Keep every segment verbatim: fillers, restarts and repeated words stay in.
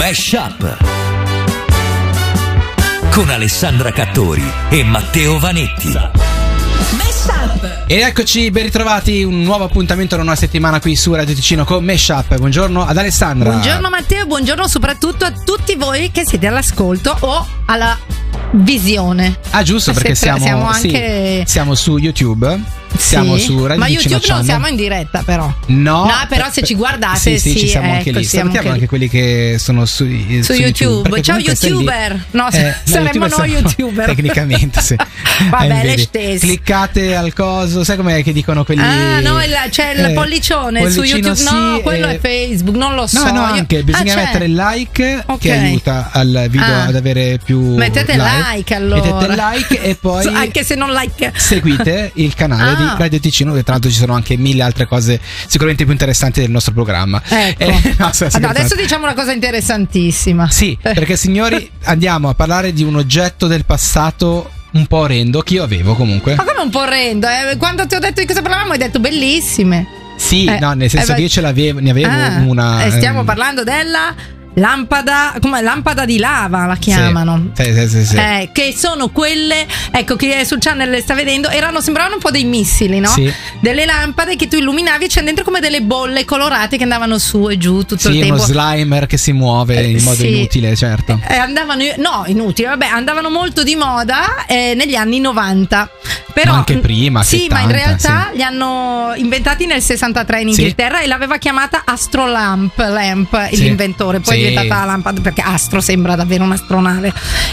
Mashup con Alessandra Cattori e Matteo Vanetti. E eccoci, ben ritrovati, un nuovo appuntamento in una settimana qui su Radio Ticino con Mashup. Buongiorno ad Alessandra. Buongiorno Matteo e buongiorno soprattutto a tutti voi che siete all'ascolto o alla visione. Ah, giusto, perché siamo, siamo anche sì, siamo su YouTube. Siamo sì, su Radio ma Ticino YouTube non Channel. siamo in diretta però. No, no però se ci guardate sì, sì, sì, ci siamo ecco, anche lì. siamo Salutiamo anche, anche quelli che sono su, su, su YouTube, YouTube. Ciao YouTuber. No, eh, saremmo noi YouTuber. Tecnicamente sì. Vabbè, eh, le stesse. Cliccate al coso, sai com'è che dicono quelli? Ah no, il, c'è il eh, pollicione su YouTube. Sì, no, quello eh, è Facebook, non lo so. No, no, anche bisogna ah, mettere il like, okay, che aiuta al video ah, ad avere più mettete like, like allora. Mettete like e poi anche se non like seguite il canale ah. di Radio Ticino, che tra l'altro ci sono anche mille altre cose sicuramente più interessanti del nostro programma. Ecco. Eh, no, allora, adesso diciamo una cosa interessantissima. Sì, perché signori andiamo a parlare di un oggetto del passato un po' orrendo che io avevo comunque. Ma come un po' orrendo? Eh? Quando ti ho detto di cosa parlavamo hai detto bellissime. Sì, eh, no, nel senso eh, che io ce l'avevo, ne avevo ah, una. E stiamo ehm, parlando della lampada, come lampada di lava la chiamano. Sì, sì, sì, sì. Eh, che sono quelle, ecco, che sul channel le sta vedendo, erano, sembravano un po' dei missili, no? Sì. Delle lampade che tu illuminavi e c'erano dentro come delle bolle colorate che andavano su e giù tutto sì, il tempo. Sì, uno slimer che si muove in modo sì, inutile, certo. Eh, andavano, no, inutile, vabbè, andavano molto di moda eh, negli anni novanta. Però, ma anche prima, sì, settanta, ma in realtà sì, li hanno inventati nel sessantatré in Inghilterra, sì, e l'aveva chiamata Astrolamp, Lamp, sì, l'inventore, poi sì, è diventata la lampada perché Astro sembra davvero un'astronave.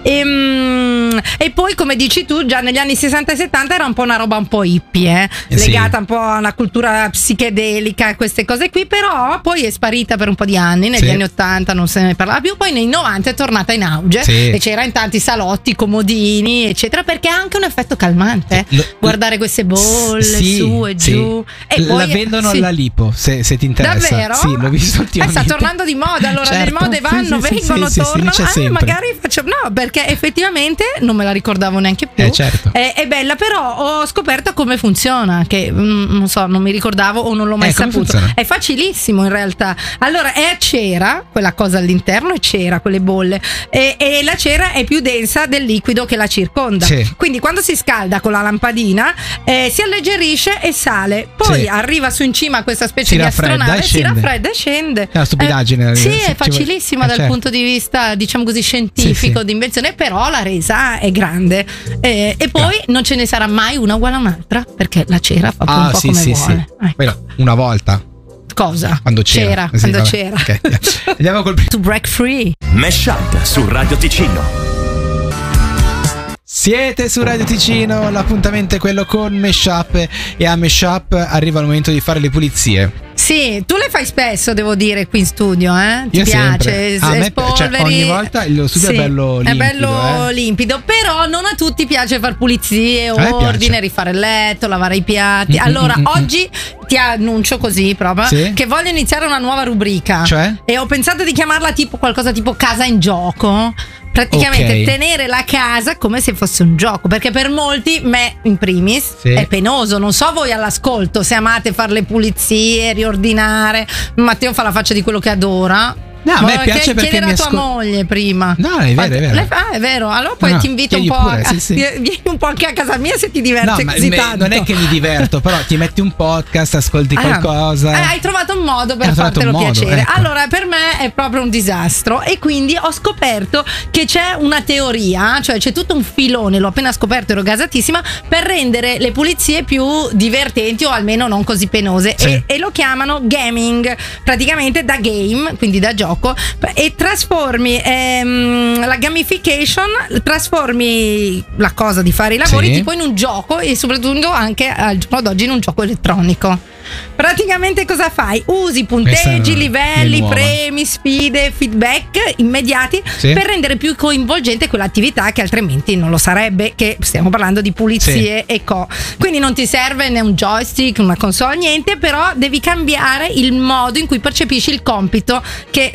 E, e poi, come dici tu, già negli anni sessanta e settanta era un po' una roba un po' hippie, eh? legata sì, un po' a una cultura psichedelica, queste cose qui, però poi è sparita per un po' di anni, negli sì, anni ottanta non se ne parlava più, poi nei novanta è tornata in auge, sì, e c'era in tanti salotti, comodini, eccetera, perché ha anche un effetto calmante. Lo, guardare queste bolle sì, su e sì, giù e la poi, vendono sì, alla Lipo, se, se ti interessa. Davvero? Sì, l'ho visto ultimamente. Eh, sta tornando di moda, allora certo, le mode vanno, sì, vengono, sì, tornano, sì, sì, ah, magari faccio, no, perché effettivamente non me la ricordavo neanche più, eh, certo, è, è bella, però ho scoperto come funziona, che mm, non so, non mi ricordavo o non l'ho mai eh, saputo. È facilissimo in realtà. Allora è a cera, quella cosa all'interno è cera, quelle bolle, e, e la cera è più densa del liquido che la circonda, sì, quindi quando si scalda con la lampadina eh, si alleggerisce e sale, poi sì, arriva su in cima a questa specie si di astronave, si scende. raffredda e scende. È una stupidaggine. Eh, sì, è facilissima eh, dal certo, punto di vista, diciamo così, scientifico, sì, sì, di invenzione, però la resa è grande, eh, e poi ah, non ce ne sarà mai una uguale a un'altra, perché la cera fa ah, un po' sì, come sì, vuole. Sì. Ecco. Però, una volta. Cosa? Quando c'era. c'era sì, quando vabbè. c'era. Okay. Andiamo col To break free. Mashup su Radio Ticino. Siete su Radio Ticino, l'appuntamento è quello con Mashup e a Mashup arriva il momento di fare le pulizie. Sì, tu le fai spesso, devo dire, qui in studio, eh? Ti Io piace? A me, cioè, ogni volta lo studio sì, è bello limpido. È bello eh. limpido, però non a tutti piace far pulizie, ordine, rifare il letto, lavare i piatti. Mm-mm, allora, mm-mm. oggi ti annuncio così proprio, sì, che voglio iniziare una nuova rubrica. Cioè? E ho pensato di chiamarla tipo qualcosa tipo casa in gioco. Praticamente okay, tenere la casa come se fosse un gioco, perché per molti, me in primis, sì, è penoso. Non so voi all'ascolto se amate fare le pulizie, riordinare. Matteo fa la faccia di quello che adora. No, a me piace perché chiedere mi a tua ascol- moglie prima. No, è vero, è vero. Ah, è vero. Allora poi no, ti invito un po' pure, a, sì, sì. vieni un po' anche a casa mia se ti diverti no, così ma tanto. Non è che mi diverto, però ti metti un podcast, ascolti ah, qualcosa. Eh, hai trovato un modo per fartelo modo, piacere. Ecco. Allora, per me è proprio un disastro e quindi ho scoperto che c'è una teoria, cioè c'è tutto un filone, l'ho appena scoperto, ero gasatissima, per rendere le pulizie più divertenti o almeno non così penose, sì, e, e lo chiamano gaming, praticamente da game, quindi da gioco, e trasformi ehm, la gamification, trasformi la cosa di fare i lavori, sì, tipo in un gioco e soprattutto anche al giorno d'oggi in un gioco elettronico. Praticamente cosa fai? Usi punteggi, livelli, premi, sfide, feedback immediati, sì, per rendere più coinvolgente quell'attività che altrimenti non lo sarebbe, che stiamo parlando di pulizie, sì, e co. Quindi non ti serve né un joystick, una console, niente, però devi cambiare il modo in cui percepisci il compito che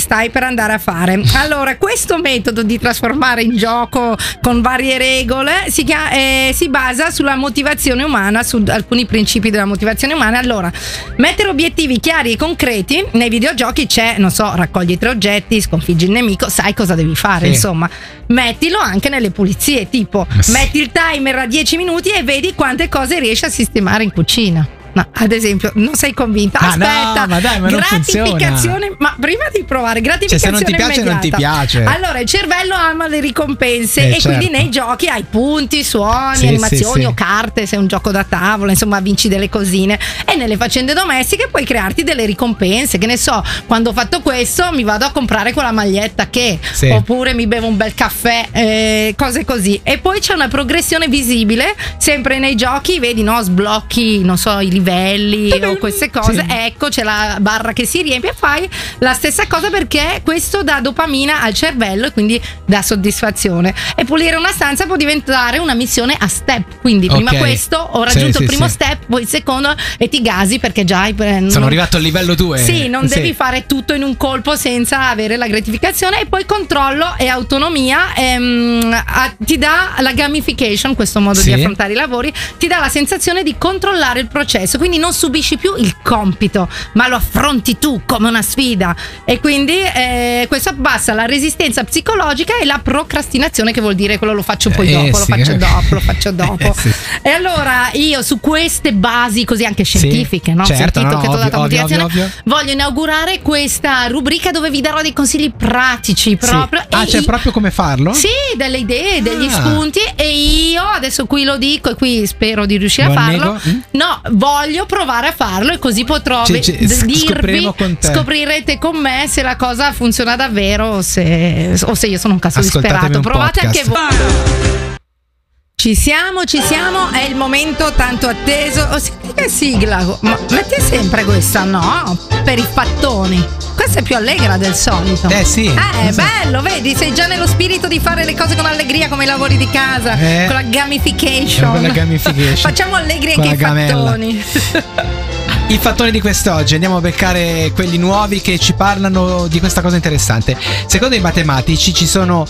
stai per andare a fare. Allora, questo metodo di trasformare in gioco con varie regole si, chiama, eh, si basa sulla motivazione umana, su alcuni principi della motivazione umana. Allora, mettere obiettivi chiari e concreti. Nei videogiochi c'è, non so, raccogli tre oggetti, sconfiggi il nemico, sai cosa devi fare, sì. Insomma, mettilo anche nelle pulizie, tipo sì. Metti il timer a dieci minuti e vedi quante cose riesci a sistemare in cucina. No, ad esempio, non sei convinta? Ah, Aspetta, no, ma dai, ma gratificazione. Non ma prima di provare, gratificazione cioè, se non ti piace, immediata. non ti piace. Allora, il cervello ama le ricompense eh, e certo. quindi nei giochi hai punti, suoni, sì, animazioni sì, o sì. carte, se è un gioco da tavola, insomma, vinci delle cosine. E nelle faccende domestiche puoi crearti delle ricompense. Che ne so, quando ho fatto questo, mi vado a comprare quella maglietta che, sì. Oppure mi bevo un bel caffè, eh, cose così. E poi c'è una progressione visibile, sempre nei giochi, vedi, no? Sblocchi, non so, i livelli o queste cose, sì. Ecco, c'è la barra che si riempie, fai la stessa cosa perché questo dà dopamina al cervello e quindi dà soddisfazione. E pulire una stanza può diventare una missione a step, quindi prima okay. questo, ho raggiunto sì, il sì, primo sì. step, poi il secondo e ti gasi perché già hai pre- sono non... arrivato al livello due. Sì, non sì. devi fare tutto in un colpo senza avere la gratificazione. E poi controllo e autonomia, ehm, a, ti dà la gamification, questo modo sì. di affrontare i lavori, ti dà la sensazione di controllare il processo, quindi non subisci più il compito ma lo affronti tu come una sfida. E quindi eh, questo abbassa la resistenza psicologica e la procrastinazione, che vuol dire quello lo faccio poi eh, dopo, sì. lo faccio dopo, lo faccio dopo. Eh, sì. E allora io su queste basi così anche scientifiche, sì, no? certo, Sentito no, che ti ho dato ovvio, motivazione, ovvio, ovvio. voglio inaugurare questa rubrica dove vi darò dei consigli pratici proprio. Sì. Ah, c'è i- proprio come farlo? Sì, delle idee, degli Ah. spunti. E io adesso qui lo dico e qui spero di riuscire Non a farlo. nego. Mm? No, voglio provare a farlo e così potrò Cioè, ve- cioè, d- dirvi, scopriremo con te. scoprirete con me se la cosa funziona davvero o se, o se io sono un caso Ascoltatemi disperato. un Provate podcast. anche voi. Ci siamo, ci siamo, è il momento tanto atteso. Oh, senti che sigla, ma metti sempre questa, no? Per i fattoni. Questa è più allegra del solito. Eh sì. Eh, è sì. bello, vedi, sei già nello spirito di fare le cose con allegria come i lavori di casa, Eh. con la gamification. Con la gamification. Facciamo allegri Con anche i la gamella. fattoni. I fattoni di quest'oggi, andiamo a beccare quelli nuovi che ci parlano di questa cosa interessante. Secondo i matematici ci sono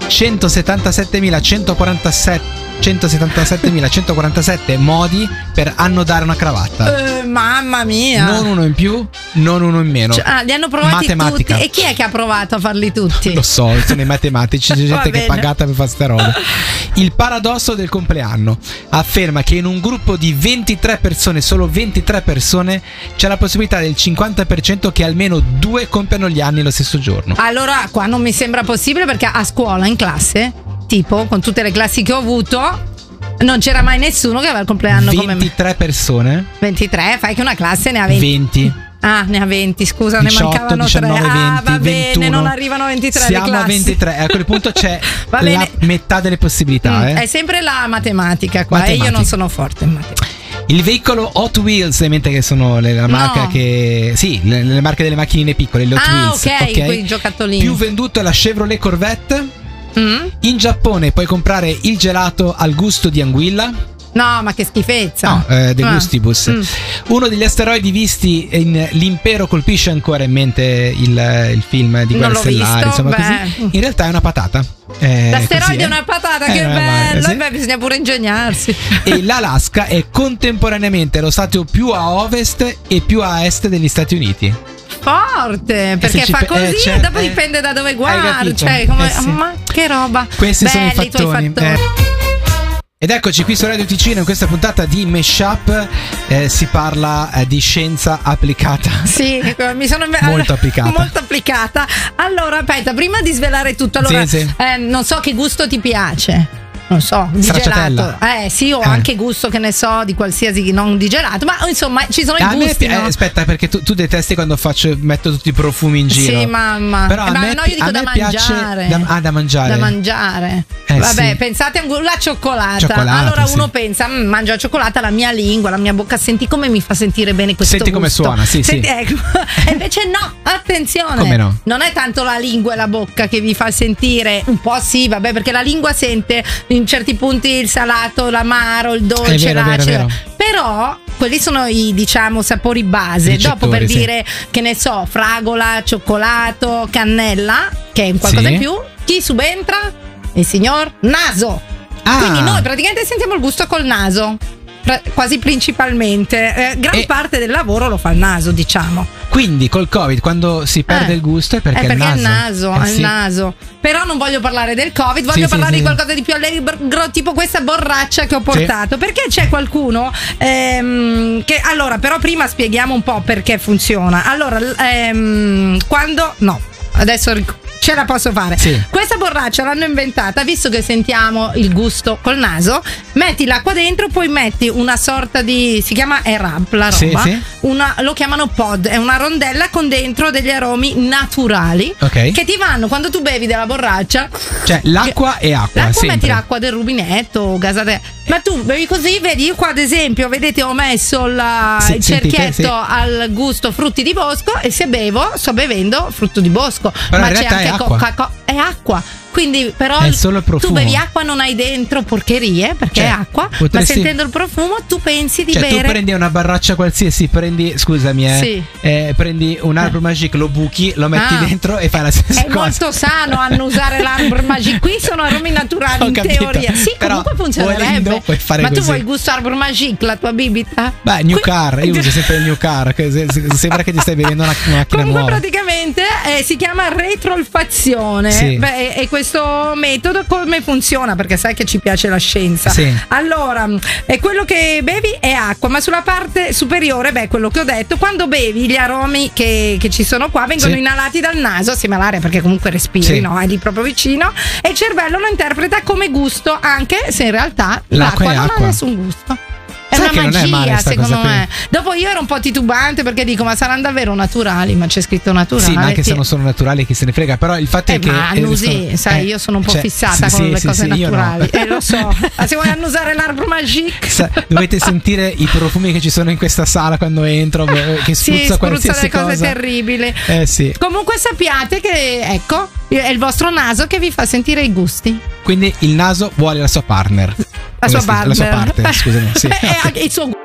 centosettantasettemilacentoquarantasette centosettantasettemilacentoquarantasette modi per annodare una cravatta. Eh, mamma mia. Non uno in più, non uno in meno. Cioè, ah, li hanno provati Matematica. tutti. E chi è che ha provato a farli tutti? Lo so, sono i matematici, c'è Va gente che è bene. pagata per fare ste robe. Il paradosso del compleanno afferma che in un gruppo di ventitré persone, solo ventitré persone, c'è la possibilità del cinquanta per cento che almeno due compiano gli anni lo stesso giorno. Allora, qua non mi sembra possibile perché a scuola, in classe, tipo, con tutte le classi che ho avuto, non c'era mai nessuno che aveva il compleanno come me. ventitré persone? ventitré, fai che una classe ne ha venti. venti. Ah, ne ha venti, scusa, ne diciotto, mancavano diciannove, tre. Ah, venti, va bene, ventuno. non arrivano a ventitré Siamo le classi. a ventitré, a quel punto c'è Va la bene. metà delle possibilità. Mm, eh. È sempre la matematica qua Matematica. e io non sono forte in matematica. Il veicolo Hot Wheels, in mente che sono le, la marca No. che. Sì, le, le marche delle macchinine piccole, le Hot Ah, Wheels. ok, quei giocattolini. Più venduto è la Chevrolet Corvette. Mm? In Giappone puoi comprare il gelato al gusto di anguilla. No, ma che schifezza. No, eh, De Ah. Gustibus. Mm. Uno degli asteroidi visti in L'impero colpisce ancora, in mente il, il film di Non Guerre l'ho Stellari, visto, insomma, beh. così. In realtà è una patata. Eh, L'asteroide così, è eh. una patata, Eh, che non è bello. male, sì. Eh beh, bisogna pure ingegnarsi. E l'Alaska è contemporaneamente lo stato più a ovest e più a est degli Stati Uniti. Forte, perché se ci fa pe- così eh, e cioè, dopo eh, dipende da dove hai guardi. capito? Cioè, come, Eh, sì. ma che roba. Questi Belli sono i i tuoi fattoni. fattoni. eh. Ed eccoci qui su Radio Ticino in questa puntata di Meshup. Eh, si parla eh, di scienza applicata. Sì, mi sono Molto applicata. Molto applicata. Allora, aspetta, prima di svelare tutto, allora, Sì, sì. eh, non so che gusto ti piace. Non so, di Stracciatella. gelato. Eh sì, ho Eh. anche gusto, che ne so, di qualsiasi, non di gelato, ma insomma ci sono A i me gusti, pi- no? eh, aspetta, perché tu, tu detesti quando faccio metto tutti i profumi in giro. Sì, mamma. Però Eh, a ma me, no, io dico a da me piace mangiare. da, ah, da mangiare. Da mangiare. Eh, Vabbè, sì. pensate a un- la cioccolata. Cioccolata, allora uno sì. pensa, "Mm, mangio la cioccolata, la mia lingua, la mia bocca, senti come mi fa sentire bene questo Senti come gusto." suona, sì, Senti, sì. ecco. E invece no, attenzione. Come no? Non è tanto la lingua e la bocca che vi fa sentire, un po' sì, vabbè, perché la lingua sente in certi punti il salato, l'amaro, il dolce, È vero, è vero, l'acido. è vero. Però quelli sono i, diciamo, sapori base. Ricettori, Dopo, per sì. dire, che ne so, fragola, cioccolato, cannella, che è un qualcosa Sì. in più, chi subentra? Il signor naso. Ah. Quindi noi praticamente sentiamo il gusto col naso, pra- quasi principalmente. Eh, gran E- parte del lavoro lo fa il naso, diciamo. Quindi col Covid, quando si perde Eh. il gusto, è perché, è perché è è il il naso, naso. è Eh, il sì. naso. Però non voglio parlare del Covid, voglio Sì, parlare sì, di sì. qualcosa di più allegro, tipo questa borraccia che ho portato. Perché c'è qualcuno ehm, che allora, però prima spieghiamo un po' perché funziona. Allora, l- ehm, quando no, adesso ric- ce la posso fare. Sì. Questa borraccia l'hanno inventata, visto che sentiamo il gusto col naso, metti l'acqua dentro, poi metti una sorta di, si chiama air up la Sì, roba, sì. Una, lo chiamano pod, è una rondella con dentro degli aromi naturali Ok. che ti vanno quando tu bevi della borraccia. Cioè, l'acqua e acqua. L'acqua, sempre. metti l'acqua del rubinetto o gasate. Ma tu bevi così, vedi, io qua ad esempio, vedete, ho messo la- Sì, il sentite, cerchietto sì. al gusto frutti di bosco, e se bevo sto bevendo frutto di bosco. Però ma in c'è realtà è anche acqua. Coca-Cola, è acqua. Quindi però È solo il tu profumo. bevi acqua, non hai dentro porcherie perché Cioè, è acqua, ma potresti- sentendo il profumo tu pensi di Cioè, bere. tu prendi una barraccia qualsiasi, prendi, scusami, eh, Sì. eh, prendi un Arbre Magique, lo buchi, lo metti Ah. dentro e fai la stessa È cosa. molto sano annusare l'Arbre Magique. Qui sono aromi naturali Ho in capito. teoria. Sì, Però, comunque funzionerebbe. volendo, puoi fare Ma tu così. vuoi il gusto Arbre Magique, la tua bibita? Beh, New Qui- Car, io uso sempre il New Car, che se- se- sembra che ti stai bevendo una, una macchina Comunque nuova. praticamente eh, si chiama retroolfazione. Sì. Beh, e questo metodo come funziona? Perché sai che ci piace la scienza. Sì. Allora, è quello che bevi è acqua, ma sulla parte superiore, beh, quello che ho detto, quando bevi gli aromi che, che ci sono qua vengono Sì. inalati dal naso assieme all'aria, perché comunque respiri, Sì. no? È lì proprio vicino, e il cervello lo interpreta come gusto, anche se in realtà L'acqua l'acqua, è non acqua. ha nessun gusto. È Sai una che non è magia, male sta secondo cosa qui. me. Dopo io ero un po' titubante perché dico, ma saranno davvero naturali? Ma c'è scritto naturali. Sì, ma anche Ti- se non sono naturali, chi se ne frega. Però il fatto Eh, è che. ma eh, annusi, sto- sai, eh, io sono un po' cioè, fissata sì, con sì, le sì, cose sì, io no. naturali. Eh, lo so. Ma se vuoi annusare l'Arbre Magique. Sa- Dovete sentire i profumi che ci sono in questa sala quando entro, beh, che Sì, spruzza spruzza qualsiasi delle cose cosa. terribili. Eh sì. Comunque sappiate che, ecco, è il vostro naso che vi fa sentire i gusti. Quindi il naso vuole la sua partner. La sua Come si- La sua partner. parte, scusami. Sì. E anche il suo.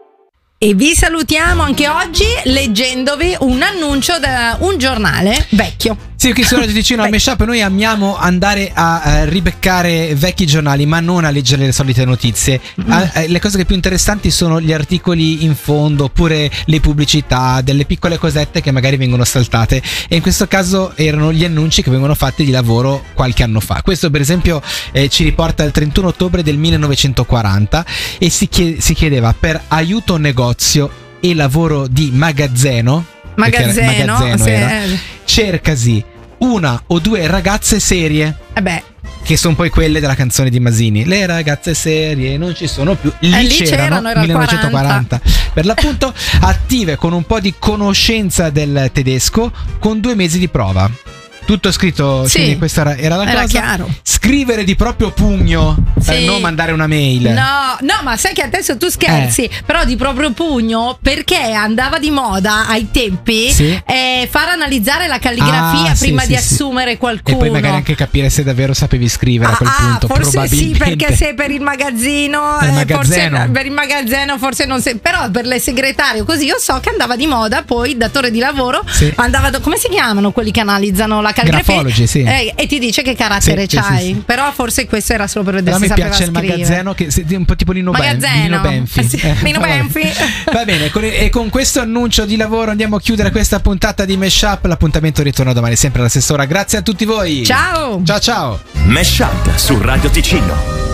E vi salutiamo anche oggi leggendovi un annuncio da un giornale vecchio. Sì, qui su Radio Ticino al Meshup noi amiamo andare a eh, ribeccare vecchi giornali, ma non a leggere le solite notizie. Ah, eh, le cose che più interessanti sono gli articoli in fondo, oppure le pubblicità, delle piccole cosette che magari vengono saltate. E in questo caso erano gli annunci che vengono fatti di lavoro qualche anno fa. Questo, per esempio, eh, ci riporta al trentuno ottobre del millenovecentoquaranta e si, chie- si chiedeva per aiuto negozio e lavoro di magazzeno. perché era- Magazzeno, magazzeno sì, era, eh. cercasi una o due ragazze serie, Eh beh, che sono poi quelle della canzone di Masini. Le ragazze serie non ci sono più. Lì, Eh, lì c'erano, c'erano, era il millenovecentoquaranta. Per l'appunto, attive con un po' di conoscenza del tedesco, con due mesi di prova. Tutto scritto, Sì. quindi questa era, era la Era cosa. chiaro. Scrivere di proprio pugno per Sì. non mandare una mail. no, no, ma sai che adesso tu scherzi, Eh. però di proprio pugno, perché andava di moda ai tempi Sì. eh, far analizzare la calligrafia Ah, sì, prima sì, di sì. assumere qualcuno. E poi magari anche capire se davvero sapevi scrivere a quel Ah, punto. forse sì, probabilmente. perché se per il magazzino, Per il eh, magazzeno. forse per il magazzino forse non se, però per le segretarie così io so che andava di moda, poi datore di lavoro Sì. andava do- come si chiamano quelli che analizzano la calligrafia? Grafologi, sì. Eh, e ti dice che carattere Sì, sì, c'hai, sì, sì. però forse questo era solo per vedere A se me sapeva piace il scrivere. magazzeno, che è un po' tipo Lino, Ben- Magazzeno. Lino Benfi. Sì, Eh, Lino vabbè. Benfi. Va bene, con- e con questo annuncio di lavoro andiamo a chiudere questa puntata di Meshup. L'appuntamento ritorna domani sempre alla stessa ora. Grazie a tutti voi. Ciao. Ciao ciao. Meshup su Radio Ticino.